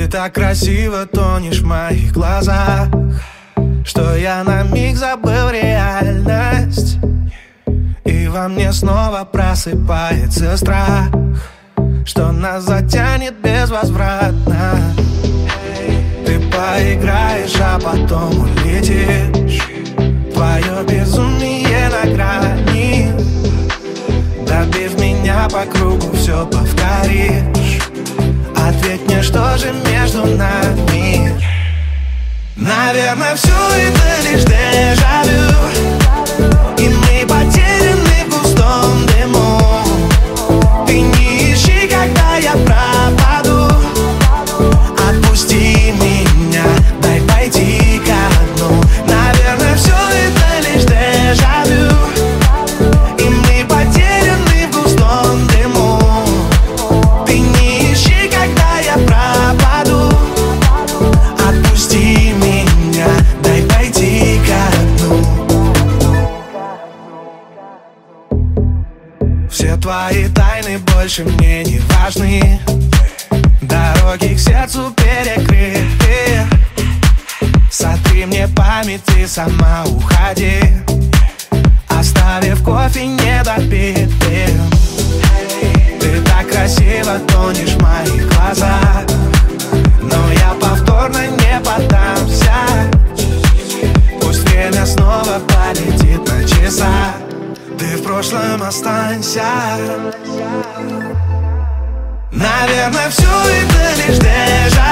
Ты так красиво тонешь в моих глазах, что я на миг забыл реальность. И во мне снова просыпается страх, что нас затянет безвозвратно. Ты поиграешь, а потом улетишь. Твое безумие на грани. Добив меня по кругу, все повторишь. Ответь мне, что же между нами? Наверное, все это лишь дежавю, и мы потеряны в густом дыму. Ты не ищи, когда я пропаду. Отпусти меня, дай пойти ко дну. Наверное, все это лишь дежавю, и мы потеряны в густом дыму. Ты не ищи, когда я пропаду. Отпусти меня, дай пойти ко дну. Все твои тайны больше мне не важны. Дороги к сердцу перекрыты. Сотри мне память и сама уходи, оставив кофе недопитым. Ты так красиво тонешь в моих глазах, но я повторно не поддамся. Пусть время снова полетит на часах, ты в прошлом останься. Наверное, все это лишь дежавю,